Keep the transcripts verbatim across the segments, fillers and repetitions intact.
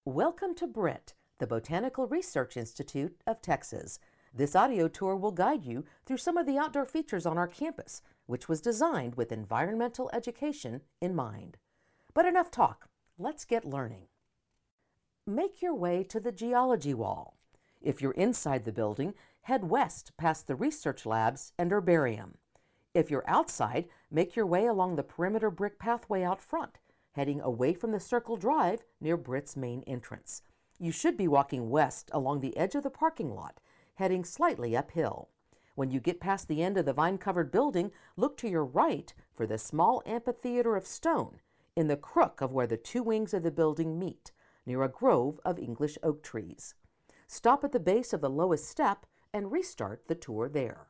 Welcome to BRIT, the Botanical Research Institute of Texas. This audio tour will guide you through some of the outdoor features on our campus, which was designed with environmental education in mind. But enough talk, let's get learning. Make your way to the geology wall. If you're inside the building, head west past the research labs and herbarium. If you're outside, make your way along the perimeter brick pathway out front, heading away from the Circle Drive near BRIT's main entrance. You should be walking west along the edge of the parking lot, heading slightly uphill. When you get past the end of the vine-covered building, look to your right for the small amphitheater of stone in the crook of where the two wings of the building meet, near a grove of English oak trees. Stop at the base of the lowest step and restart the tour there.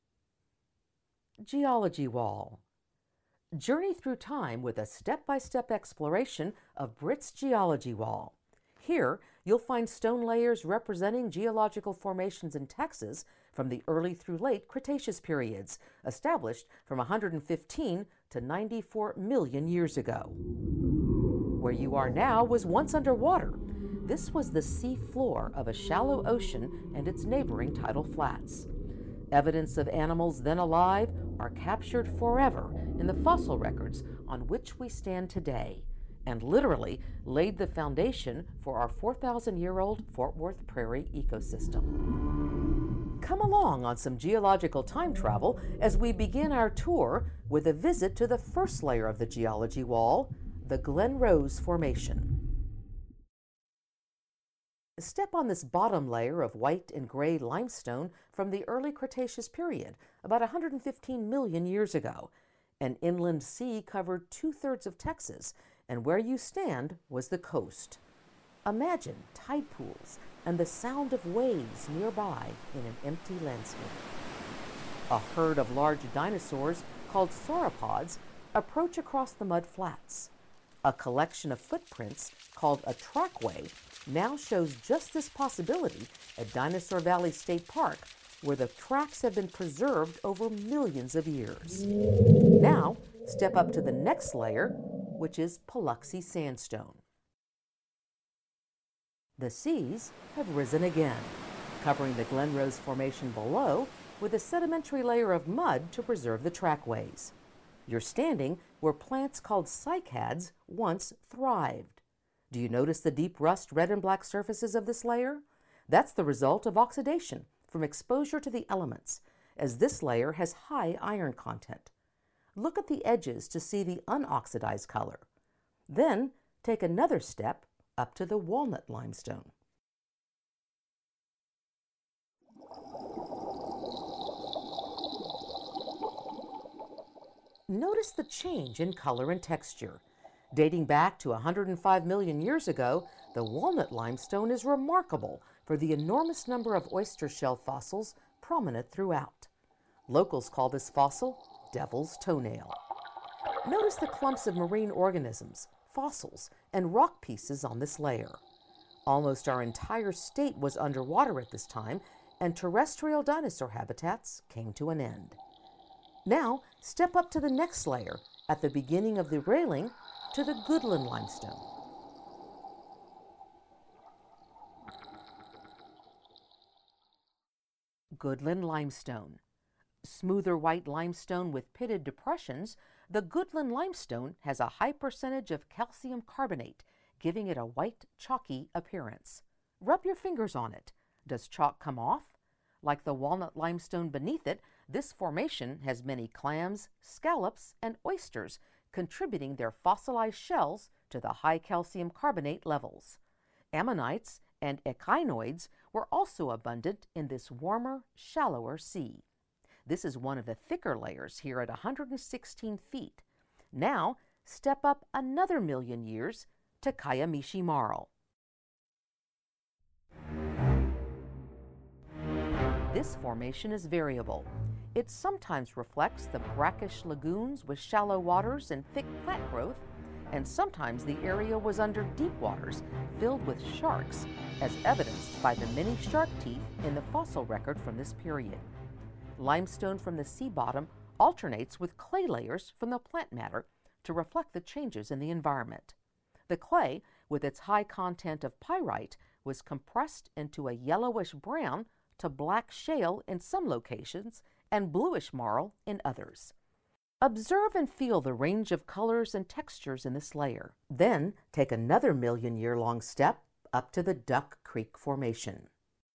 Geology Wall. Journey through time with a step-by-step exploration of BRIT's Geology Wall. Here, you'll find stone layers representing geological formations in Texas from the early through late Cretaceous periods, established from one hundred fifteen to ninety-four million years ago. Where you are now was once underwater. This was the sea floor of a shallow ocean and its neighboring tidal flats. Evidence of animals then alive are captured forever in the fossil records on which we stand today, and literally laid the foundation for our four thousand year old Fort Worth Prairie ecosystem. Come along on some geological time travel as we begin our tour with a visit to the first layer of the geology wall, the Glen Rose Formation. Step on this bottom layer of white and gray limestone from the early Cretaceous period, about one hundred fifteen million years ago. An inland sea covered two-thirds of Texas, and where you stand was the coast. Imagine tide pools and the sound of waves nearby in an empty landscape. A herd of large dinosaurs called sauropods approach across the mud flats. A collection of footprints called a trackway now shows just this possibility at Dinosaur Valley State Park, where the tracks have been preserved over millions of years. Now, step up to the next layer, which is Paluxy Sandstone. The seas have risen again, covering the Glen Rose Formation below with a sedimentary layer of mud to preserve the trackways. You're standing where plants called cycads once thrived. Do you notice the deep rust red and black surfaces of this layer? That's the result of oxidation from exposure to the elements, as this layer has high iron content. Look at the edges to see the unoxidized color. Then take another step up to the walnut limestone. Notice the change in color and texture. Dating back to one hundred five million years ago, the walnut limestone is remarkable for the enormous number of oyster shell fossils prominent throughout. Locals call this fossil devil's toenail. Notice the clumps of marine organisms, fossils, and rock pieces on this layer. Almost our entire state was underwater at this time, and terrestrial dinosaur habitats came to an end. Now, step up to the next layer at the beginning of the railing to the Goodland Limestone. Goodland Limestone. Smoother white limestone with pitted depressions, the Goodland Limestone has a high percentage of calcium carbonate, giving it a white, chalky appearance. Rub your fingers on it. Does chalk come off? Like the walnut limestone beneath it, this formation has many clams, scallops, and oysters, contributing their fossilized shells to the high calcium carbonate levels. Ammonites and echinoids were also abundant in this warmer, shallower sea. This is one of the thicker layers here at one hundred sixteen feet. Now, step up another million years to Kiamichi Marl. This formation is variable. It sometimes reflects the brackish lagoons with shallow waters and thick plant growth, and sometimes the area was under deep waters filled with sharks, as evidenced by the many shark teeth in the fossil record from this period. Limestone from the sea bottom alternates with clay layers from the plant matter to reflect the changes in the environment. The clay with its high content of pyrite, was compressed into a yellowish brown to black shale in some locations and bluish marl in others. Observe and feel the range of colors and textures in this layer. Then take another million-year-long step up to the Duck Creek Formation.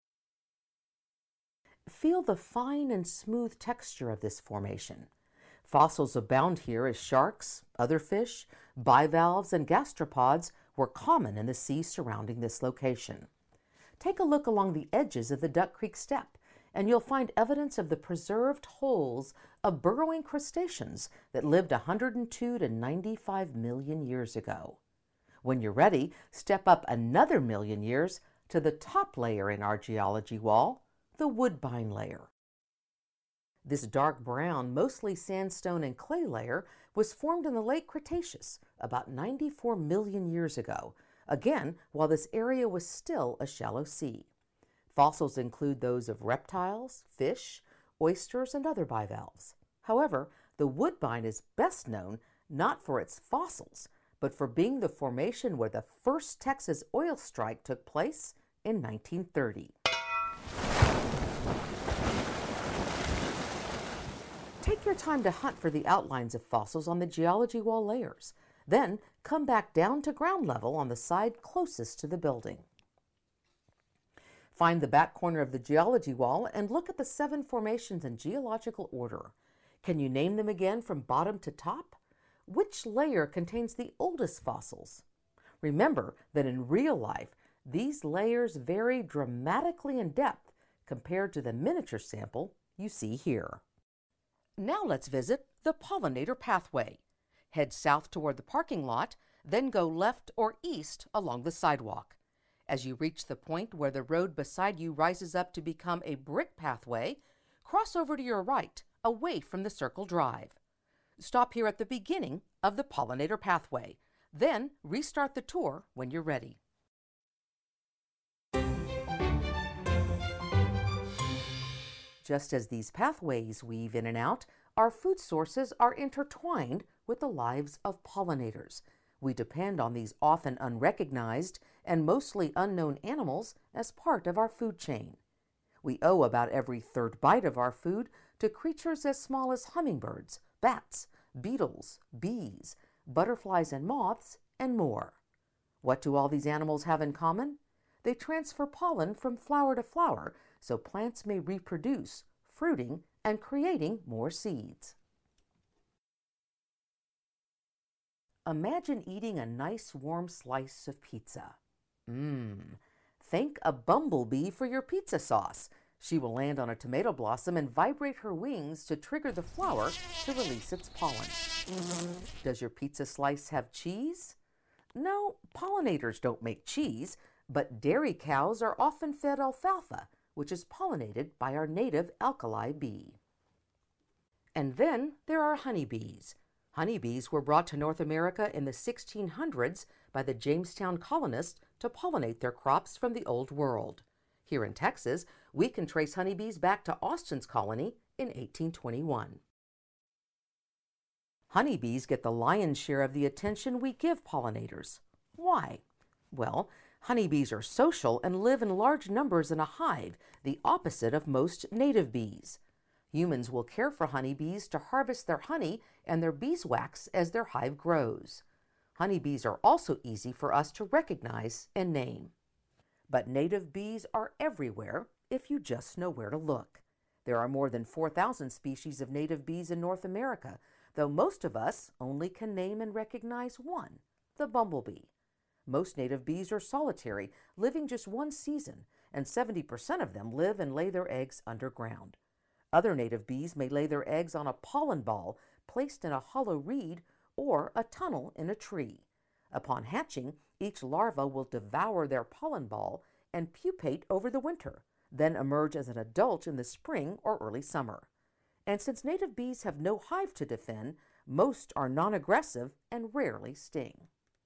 Feel the fine and smooth texture of this formation. Fossils abound here as sharks, other fish, bivalves, and gastropods were common in the sea surrounding this location. Take a look along the edges of the Duck Creek Step, and you'll find evidence of the preserved holes of burrowing crustaceans that lived one hundred two to ninety-five million years ago. When you're ready, step up another million years to the top layer in our geology wall, the Woodbine layer. This dark brown, mostly sandstone and clay layer was formed in the late Cretaceous about ninety-four million years ago, again while this area was still a shallow sea. Fossils include those of reptiles, fish, oysters, and other bivalves. However, the Woodbine is best known not for its fossils, but for being the formation where the first Texas oil strike took place in nineteen thirty. Take your time to hunt for the outlines of fossils on the geology wall layers. Then come back down to ground level on the side closest to the building. Find the back corner of the geology wall and look at the seven formations in geological order. Can you name them again from bottom to top? Which layer contains the oldest fossils? Remember that in real life, these layers vary dramatically in depth compared to the miniature sample you see here. Now let's visit the pollinator pathway. Head south toward the parking lot, then go left or east along the sidewalk. As you reach the point where the road beside you rises up to become a brick pathway, cross over to your right, away from the circle drive. Stop here at the beginning of the pollinator pathway. Then restart the tour when you're ready. Just as these pathways weave in and out, our food sources are intertwined with the lives of pollinators. We depend on these often unrecognized and mostly unknown animals as part of our food chain. We owe about every third bite of our food to creatures as small as hummingbirds, bats, beetles, bees, butterflies and moths, and more. What do all these animals have in common? They transfer pollen from flower to flower so plants may reproduce, fruiting and creating more seeds. Imagine eating a nice warm slice of pizza. Mmm. Thank a bumblebee for your pizza sauce. She will land on a tomato blossom and vibrate her wings to trigger the flower to release its pollen. Mm. Does your pizza slice have cheese? No, pollinators don't make cheese, but dairy cows are often fed alfalfa, which is pollinated by our native alkali bee. And then there are honeybees. Honeybees were brought to North America in the sixteen hundreds by the Jamestown colonists to pollinate their crops from the Old World. Here in Texas, we can trace honeybees back to Austin's colony in eighteen twenty-one. Honeybees get the lion's share of the attention we give pollinators. Why? Well, honeybees are social and live in large numbers in a hive, the opposite of most native bees. Humans will care for honeybees to harvest their honey and their beeswax as their hive grows. Honeybees are also easy for us to recognize and name. But native bees are everywhere if you just know where to look. There are more than four thousand species of native bees in North America, though most of us only can name and recognize one, the bumblebee. Most native bees are solitary, living just one season, and seventy percent of them live and lay their eggs underground. Other native bees may lay their eggs on a pollen ball placed in a hollow reed or a tunnel in a tree. Upon hatching, each larva will devour their pollen ball and pupate over the winter, then emerge as an adult in the spring or early summer. And since native bees have no hive to defend, most are non-aggressive and rarely sting.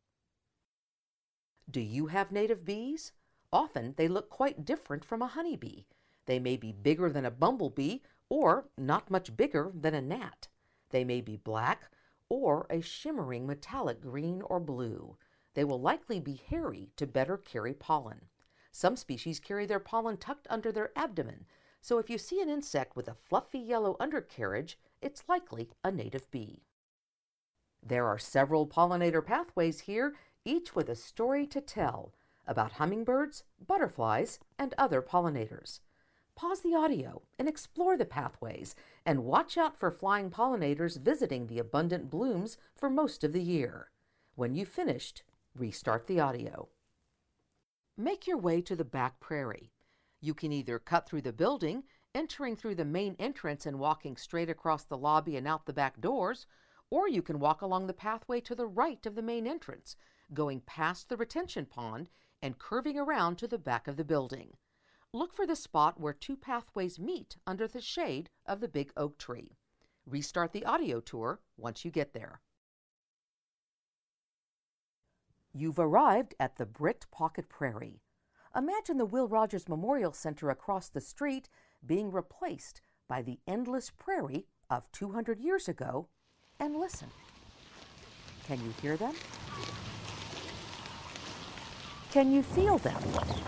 Do you have native bees? Often they look quite different from a honeybee. They may be bigger than a bumblebee or not much bigger than a gnat. They may be black or a shimmering metallic green or blue. They will likely be hairy to better carry pollen. Some species carry their pollen tucked under their abdomen, so if you see an insect with a fluffy yellow undercarriage, it's likely a native bee. There are several pollinator pathways here, each with a story to tell about hummingbirds, butterflies, and other pollinators. Pause the audio and explore the pathways, and watch out for flying pollinators visiting the abundant blooms for most of the year. When you've finished, restart the audio. Make your way to the back prairie. You can either cut through the building, entering through the main entrance and walking straight across the lobby and out the back doors, or you can walk along the pathway to the right of the main entrance, going past the retention pond and curving around to the back of the building. Look for the spot where two pathways meet under the shade of the big oak tree. Restart the audio tour once you get there. You've arrived at the Bricked Pocket Prairie. Imagine the Will Rogers Memorial Center across the street being replaced by the endless prairie of two hundred years ago, and listen. Can you hear them? Can you feel them?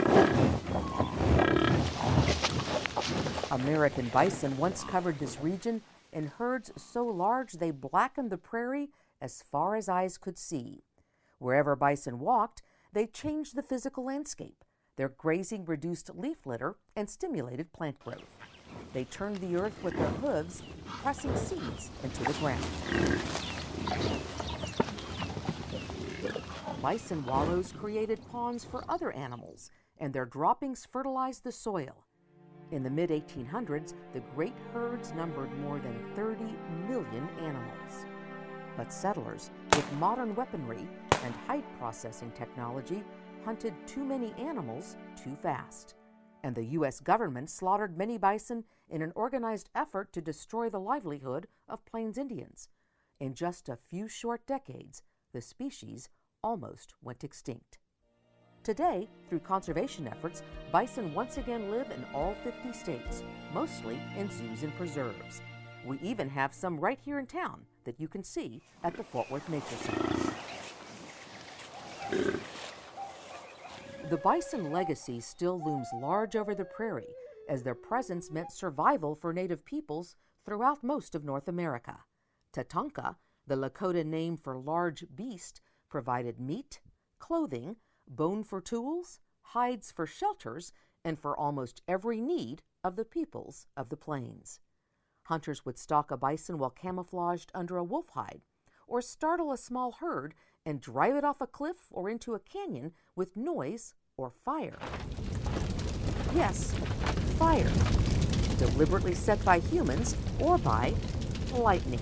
American bison once covered this region in herds so large they blackened the prairie as far as eyes could see. Wherever bison walked, they changed the physical landscape. Their grazing reduced leaf litter and stimulated plant growth. They turned the earth with their hooves, pressing seeds into the ground. Bison wallows created ponds for other animals, and their droppings fertilized the soil. In the mid eighteen hundreds, the great herds numbered more than thirty million animals. But settlers, with modern weaponry and hide processing technology, hunted too many animals too fast. And the U S government slaughtered many bison in an organized effort to destroy the livelihood of Plains Indians. In just a few short decades, the species almost went extinct. Today, through conservation efforts, bison once again live in all fifty states, mostly in zoos and preserves. We even have some right here in town that you can see at the Fort Worth Nature Center. The bison legacy still looms large over the prairie, as their presence meant survival for native peoples throughout most of North America. Tatanka, the Lakota name for large beast, provided meat, clothing, bone for tools, hides for shelters, and for almost every need of the peoples of the plains. Hunters would stalk a bison while camouflaged under a wolf hide, or startle a small herd and drive it off a cliff or into a canyon with noise or fire. Yes, fire, deliberately set by humans or by lightning.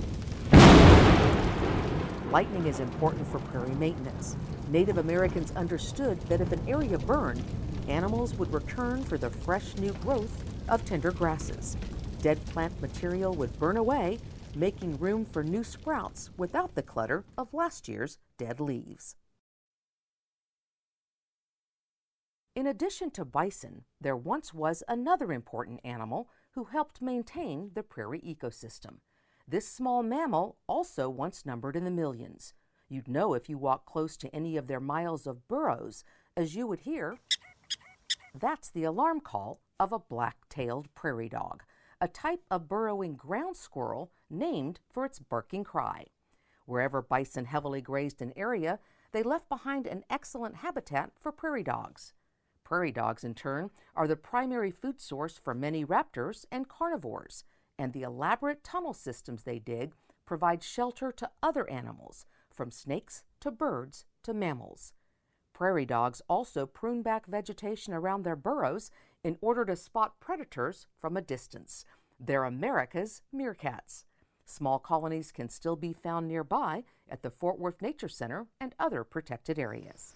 Lightning is important for prairie maintenance. Native Americans understood that if an area burned, animals would return for the fresh new growth of tender grasses. Dead plant material would burn away, making room for new sprouts without the clutter of last year's dead leaves. In addition to bison, there once was another important animal who helped maintain the prairie ecosystem. This small mammal also once numbered in the millions. You'd know if you walked close to any of their miles of burrows, as you would hear, that's the alarm call of a black-tailed prairie dog, a type of burrowing ground squirrel named for its barking cry. Wherever bison heavily grazed an area, they left behind an excellent habitat for prairie dogs. Prairie dogs, in turn, are the primary food source for many raptors and carnivores, and the elaborate tunnel systems they dig provide shelter to other animals, from snakes to birds to mammals. Prairie dogs also prune back vegetation around their burrows in order to spot predators from a distance. They're America's meerkats. Small colonies can still be found nearby at the Fort Worth Nature Center and other protected areas.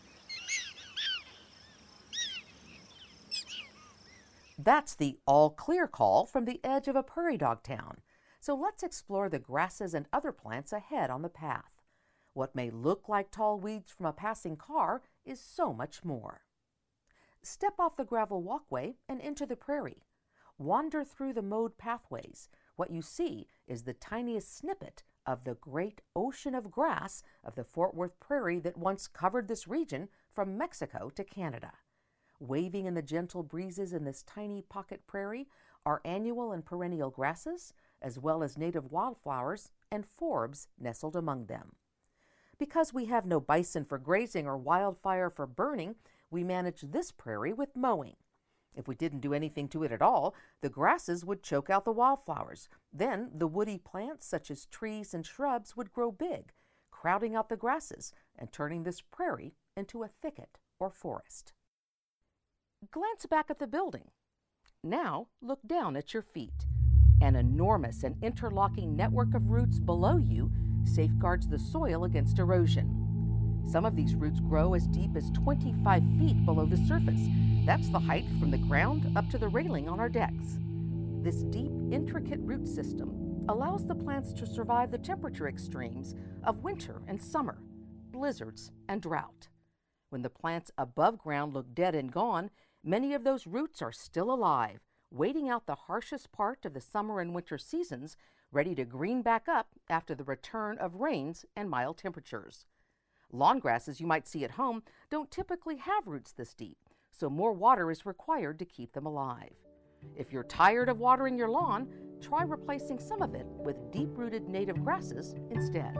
That's the all-clear call from the edge of a prairie dog town. So let's explore the grasses and other plants ahead on the path. What may look like tall weeds from a passing car is so much more. Step off the gravel walkway and into the prairie. Wander through the mowed pathways. What you see is the tiniest snippet of the great ocean of grass of the Fort Worth Prairie that once covered this region from Mexico to Canada. Waving in the gentle breezes in this tiny pocket prairie are annual and perennial grasses, as well as native wildflowers and forbs nestled among them. Because we have no bison for grazing or wildfire for burning, we manage this prairie with mowing. If we didn't do anything to it at all, the grasses would choke out the wildflowers. Then the woody plants, such as trees and shrubs, would grow big, crowding out the grasses and turning this prairie into a thicket or forest. Glance back at the building. Now look down at your feet. An enormous and interlocking network of roots below you safeguards the soil against erosion. Some of these roots grow as deep as twenty-five feet below the surface. That's the height from the ground up to the railing on our decks. This deep, intricate root system allows the plants to survive the temperature extremes of winter and summer, blizzards and drought. When the plants above ground look dead and gone, many of those roots are still alive, waiting out the harshest part of the summer and winter seasons, ready to green back up after the return of rains and mild temperatures. Lawn grasses you might see at home don't typically have roots this deep, so more water is required to keep them alive. If you're tired of watering your lawn, try replacing some of it with deep-rooted native grasses instead.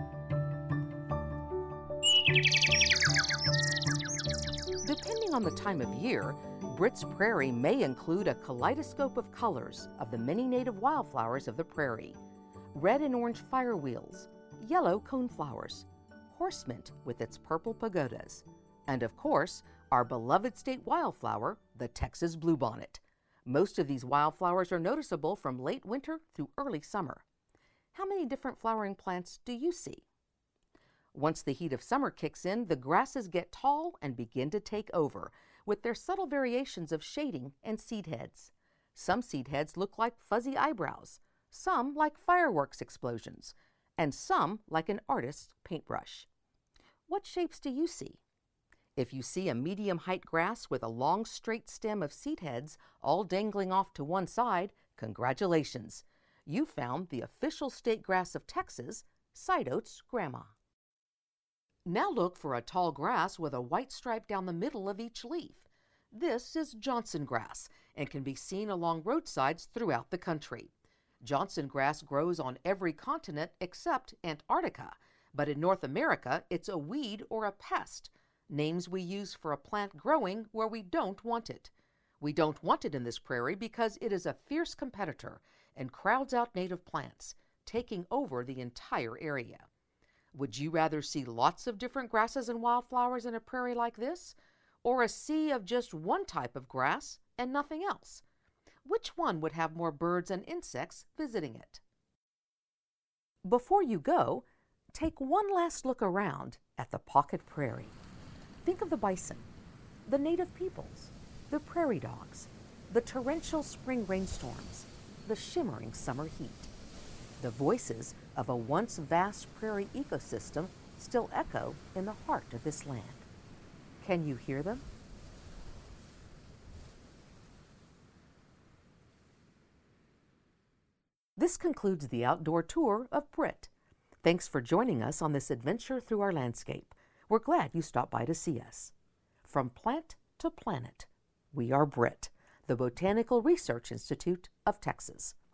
Depending on the time of year, Britt's Prairie may include a kaleidoscope of colors of the many native wildflowers of the prairie. Red and orange firewheels, yellow coneflowers, horse mint with its purple pagodas, and of course, our beloved state wildflower, the Texas bluebonnet. Most of these wildflowers are noticeable from late winter through early summer. How many different flowering plants do you see? Once the heat of summer kicks in, the grasses get tall and begin to take over, with their subtle variations of shading and seed heads. Some seed heads look like fuzzy eyebrows, some like fireworks explosions, and some like an artist's paintbrush. What shapes do you see? If you see a medium-height grass with a long straight stem of seed heads all dangling off to one side, congratulations! You found the official state grass of Texas, Sideoats grama. Now look for a tall grass with a white stripe down the middle of each leaf. This is Johnson grass and can be seen along roadsides throughout the country. Johnson grass grows on every continent except Antarctica, but in North America it's a weed or a pest, names we use for a plant growing where we don't want it. We don't want it in this prairie because it is a fierce competitor and crowds out native plants, taking over the entire area. Would you rather see lots of different grasses and wildflowers in a prairie like this, or a sea of just one type of grass and nothing else? Which one would have more birds and insects visiting it? Before you go, take one last look around at the pocket prairie. Think of the bison, the native peoples, the prairie dogs, the torrential spring rainstorms, the shimmering summer heat. The voices of a once vast prairie ecosystem still echo in the heart of this land. Can you hear them? This concludes the outdoor tour of Britt. Thanks for joining us on this adventure through our landscape. We're glad you stopped by to see us. From plant to planet, we are Britt, the Botanical Research Institute of Texas.